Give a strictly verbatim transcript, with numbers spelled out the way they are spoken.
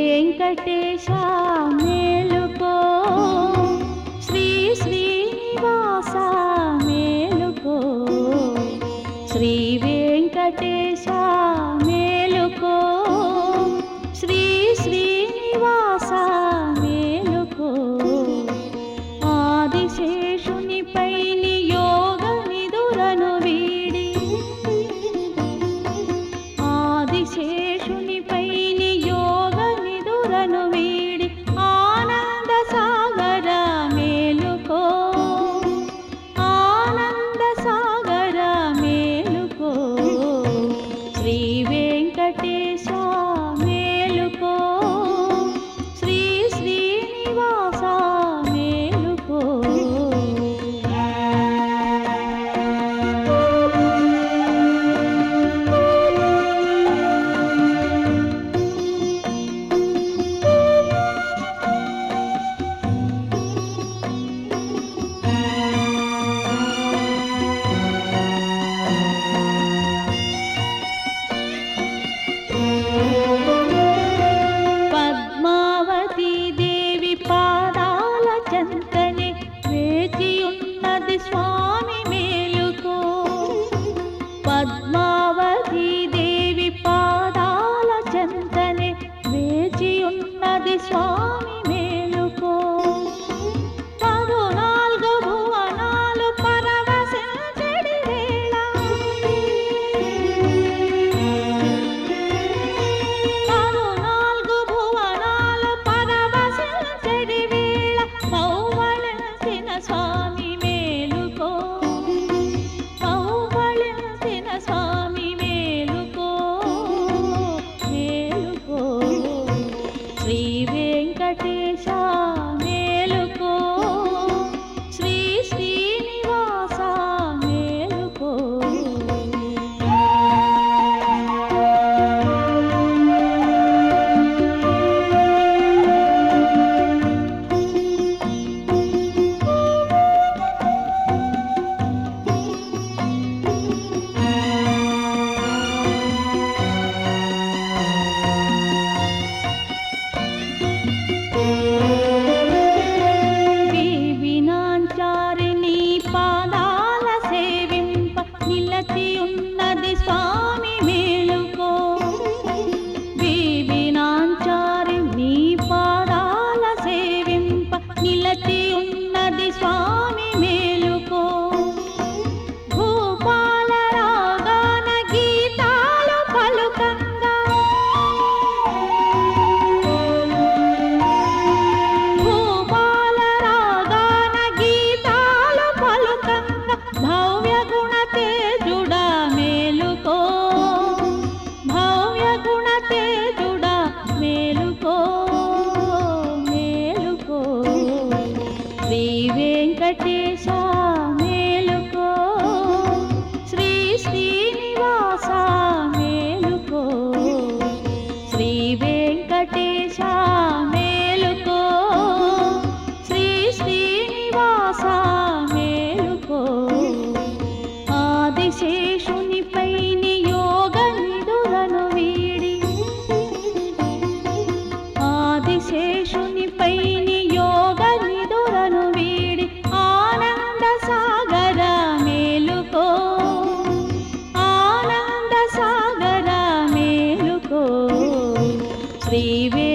వెంకటేశ మేలుకో, శ్రీ శ్రీనివాస మేలుకో, శ్రీ వెంకటేశ మేలుకో, శ్రీ శ్రీనివాస మేలుకో. ఆదిశేషునిపై నియోగ నిదురను వీడి, ఆదిశేషునిపై నియోగ నిదురను వీడి, ఆనంద సాగర మేలుకో, ఆనంద సాగర మేలుకో, శ్రీ వెంకటేశ మేలుకో, శ్రీ శ్రీనివాస మేలుకో. పద్మావతి దేవి పాదాల చెంతనే వేచియున్నది స్వామి మేలుకో, పద్మావతి దేవి పాదాల చెంతనే వేచియున్నది స్వామి మేలుకో. పదునాలుగు భువనాలు పరవశించెడి వేళ, పదునాలుగు భువనాలు పరవశించెడి వేళ, పౌవళించిన స్వామి మేలుకో, పౌవళించిన స్వామి మేలుకో, మేలుకో, శ్రీ వెంకటేశ మేలుకో, శ్రీ శ్రీనివాస మేలుకో. వినాంచారిణి పాదాల సేవింప నిలచియున్నది స్వామి మేలుకో, వినాంచారిణి పాదాల సేవింప నిలచియున్నది స్వామి మేలుకో. భూపాల రాగాన గీతాలు పలుకంగా, భూపాల రాగాన గీతాలు పలుకంగా, భవ్య గుణ తేజుడా మేలుకో, భవ్య గుణ తేజుడా మేలుకో, మేలుకో, శ్రీ వెంకటేశ మేలుకో, శ్రీ శ్రీనివాస మేలుకో, శ్రీ వెంకటేశ మేలుకో, శ్రీ శ్రీనివాస మేలుకో. ఆదిశేషునిపై నియోగ నిదురను వీడి, ఆదిశేషునిపై నియోగ నిదురను వీడి, ఆనంద సాగర మేలుకో, ఆనంద సాగర మేలుకో, శ్రీ